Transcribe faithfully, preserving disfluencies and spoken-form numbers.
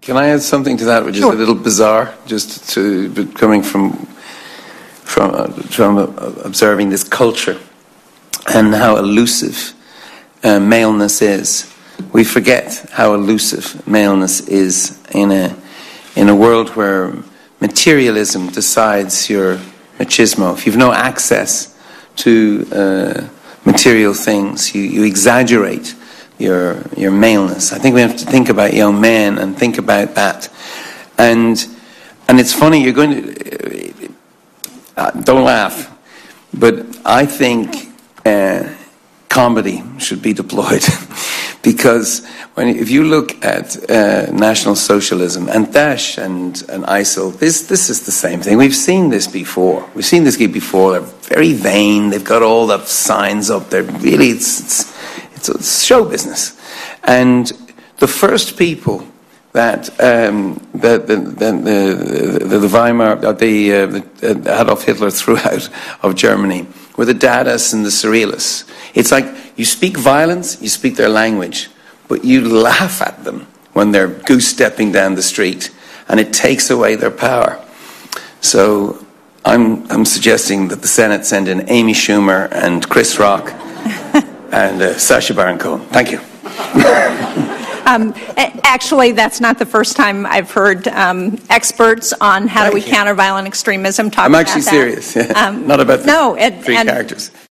Can I add something to that, which Sure. is a little bizarre, just to but coming from from uh, from uh, observing this culture and how elusive uh, maleness is. We forget how elusive maleness is in a in a world where materialism decides your machismo. If you've no access to uh, material things, you, you exaggerate your your maleness. I think we have to think about young men and think about that. And and it's funny, you're going to uh, don't laugh, but I think uh, comedy should be deployed because when if you look at uh, National Socialism and Daesh and and ISIL, this this is the same thing. We've seen this before. We've seen this before. They're very vain. They've got all the signs up there. Really, it's. it's It's, it's show business, and the first people that um, the, the, the, the, the Weimar, uh, the, uh, the Adolf Hitler threw out of Germany were the Dadaists and the Surrealists. It's like you speak violence, you speak their language, but you laugh at them when they're goose-stepping down the street, and it takes away their power. So I'm, I'm suggesting that the Senate send in Amy Schumer and Chris Rock and uh, Sacha Baron Cohen. Thank you. um, actually, that's not the first time I've heard um, experts on how Thank do we you. counter violent extremism talk I'm about actually that. serious. Yeah. Um, Not about the no, it, three and characters.